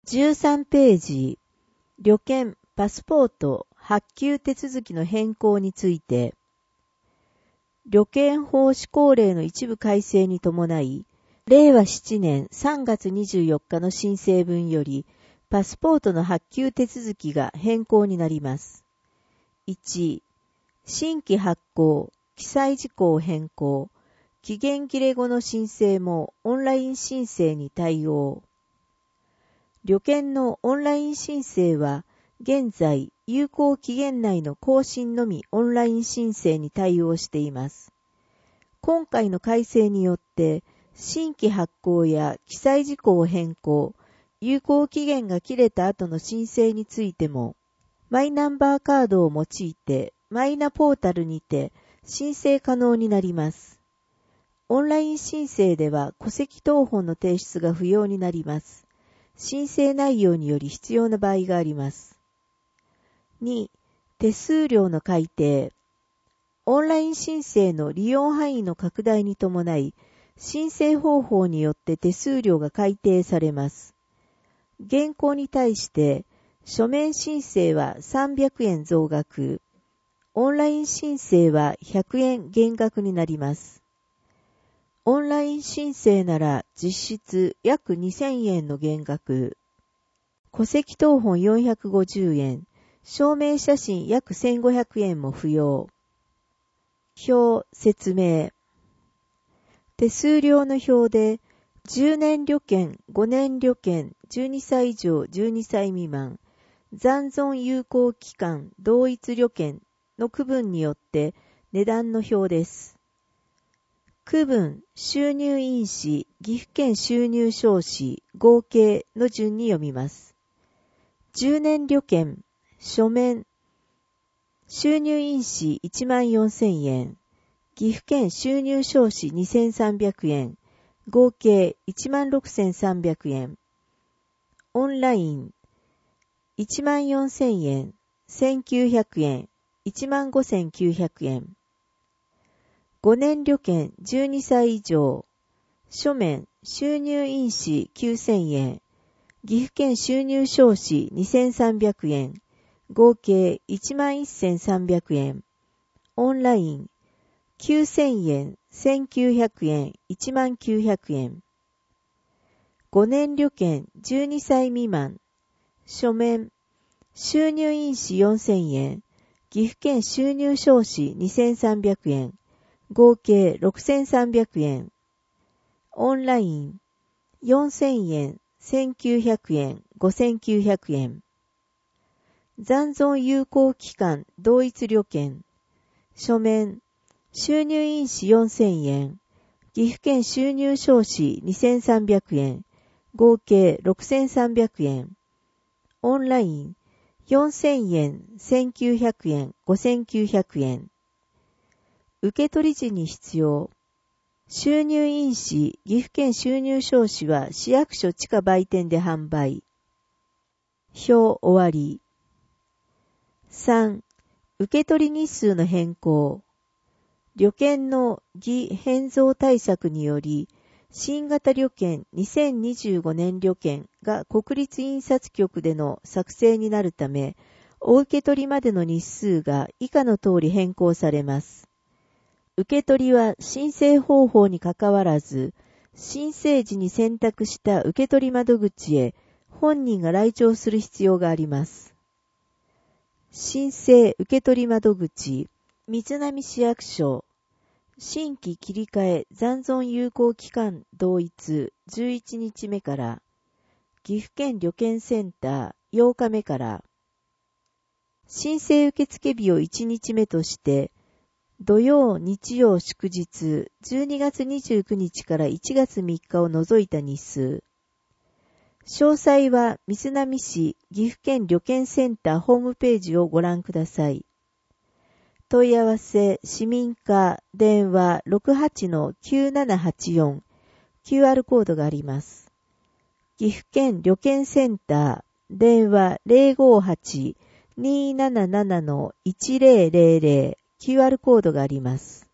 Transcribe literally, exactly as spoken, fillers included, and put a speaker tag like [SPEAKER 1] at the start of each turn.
[SPEAKER 1] じゅうさんページ、旅券、パスポート、発給手続きの変更について、旅券法施行令の一部改正に伴い、れいわしちねんさんがつにじゅうよっかの申請分より、パスポートの発給手続きが変更になります。いち、新規発行、記載事項変更、期限切れ後の申請もオンライン申請に対応。旅券のオンライン申請は、現在、有効期限内の更新のみオンライン申請に対応しています。今回の改正によって、新規発行や記載事項変更、有効期限が切れた後の申請についても、マイナンバーカードを用いて、マイナポータルにて申請可能になります。オンライン申請では戸籍謄本の提出が不要になります。申請内容により必要な場合があります。に、手数料の改定。オンライン申請の利用範囲の拡大に伴い、申請方法によって手数料が改定されます。現行に対して、書面申請はさんびゃくえん増額、オンライン申請はひゃくえん減額になります。オンライン申請なら実質約にせんえんの減額、戸籍謄本よんひゃくごじゅうえん、証明写真約せんごひゃくえんも不要。表説明。手数料の表で、じゅうねん旅券、ごねん旅券、じゅうにさい以上じゅうにさい未満、残存有効期間同一旅券の区分によって値段の表です。区分、収入印紙、岐阜県収入証紙、合計の順に読みます。じゅうねん旅券、書面、収入印紙いちまんよんせんえん、岐阜県収入証紙にせんさんびゃくえん、合計いちまんろくせんさんびゃくえん。オンライン、いちまんよんせんえん、せんきゅうひゃくえん、いちまんごせんきゅうひゃくえん。ごねん旅券じゅうにさい以上、書面、収入印紙きゅうせんえん、岐阜県収入証紙にせんさんびゃくえん、合計いちまんせんさんびゃくえん。オンライン、きゅうせんえん、せんきゅうひゃくえん、いちまんきゅうひゃくえん。ごねん旅券じゅうにさい未満、書面、収入印紙よんせんえん、岐阜県収入証紙にせんさんびゃくえん、合計ろくせんさんびゃくえん。オンライン、よんせんえん、せんきゅうひゃくえん、ごせんきゅうひゃくえん。残存有効期間同一旅券、書面、収入印紙よんせんえん、岐阜県収入証紙にせんさんびゃくえん、合計ろくせんさんびゃくえん。オンライン、よんせんえん、せんきゅうひゃくえん、ごせんきゅうひゃくえん。受取時に必要。収入印紙、岐阜県収入証紙は市役所地下売店で販売。表終わり。さん、受取日数の変更。旅券の偽変造対策により、新型旅券にせんにじゅうごねん旅券が国立印刷局での作成になるため、お受け取りまでの日数が以下の通り変更されます。受け取りは申請方法にかかわらず、申請時に選択した受け取り窓口へ本人が来庁する必要があります。申請受取窓口、瑞浪市役所、新規切り替え残存有効期間同一じゅういちにちめから、岐阜県旅券センターようかめから、申請受付日をいちにちめとして、土曜、日曜、祝日、じゅうにがつにじゅうくにちからいちがつみっかを除いた日数。詳細は、瑞浪市岐阜県旅券センターホームページをご覧ください。問い合わせ、市民課、電話 ろくはちのきゅうななはちよん、キューアール コードがあります。岐阜県旅券センター、電話 ゼロごはち にーなななのいちゼロゼロゼロ、キューアール コードがあります。